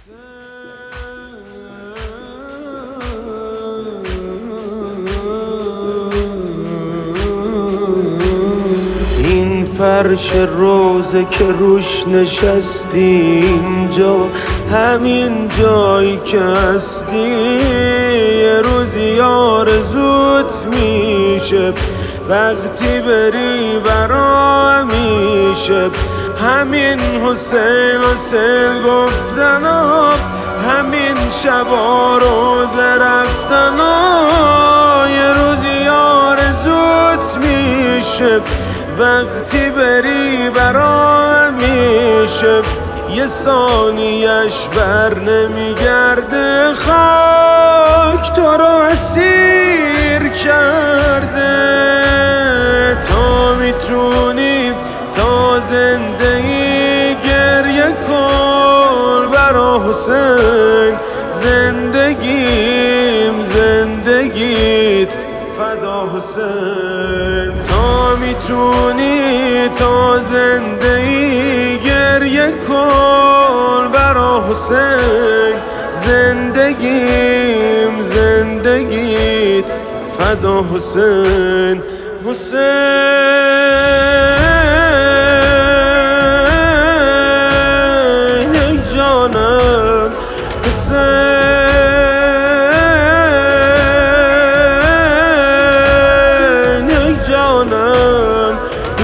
این فرش روزه که روش نشستی، اینجا همین جایی که هستی، یه روزی آرزوت میشه وقتی بری برا میشه. همین حسین گفتنا، همین شبا روزه رفتنا، یه روزی آرزوت میشه وقتی بری برا میشه. یه ثانیش بر نمیگرده، خاک تو رو اسیر کرده. تا میتونی تا زندگی گریه کن برا حسین، زندگیت فدا حسین. تا میتونی تا زندگی گریه کن برا حسین، زندگیت فدا حسین. حسین ای جانم، حسین ای جانم،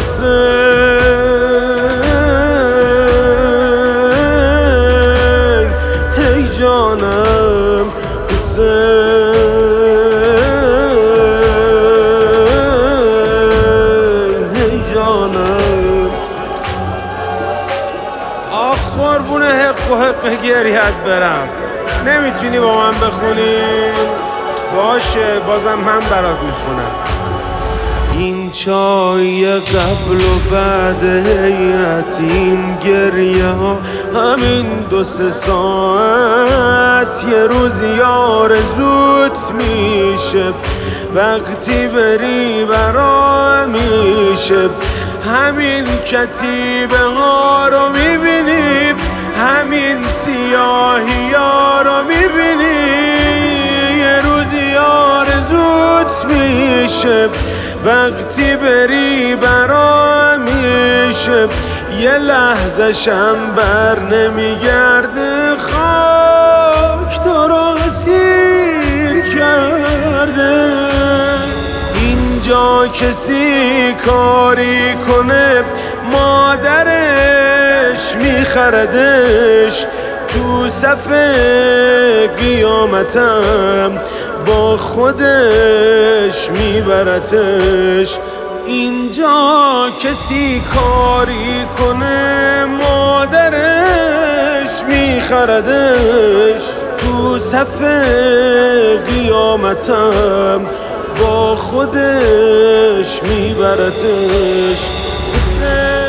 حسین ای جانم، حسین ای جانم. آخ قربون حق و حق گریهت برم. نمیتونی با من بخونی؟ باشه بازم من برات میخونم. این چای قبل و بعد هیئت، این گریه ها همین 2-3 ساعت، یه روزی آرزوت میشه وقتی بری برا میشه. همین کتیبه ها رو میبینی، همین سیاهی ها رو میبینی، یه روزی آرزوت میشه وقتی بری برا میشه. یه لحظه شم بر نمیگرده، خاک تو رو اسیر کرده. اینجا کسی کاری کنه مادرش میخردش، تو صف قیامتم با خودش میبرتش. اینجا کسی کاری کنه مادرش میخردش، تو صف قیامتم با خودش میبرتش.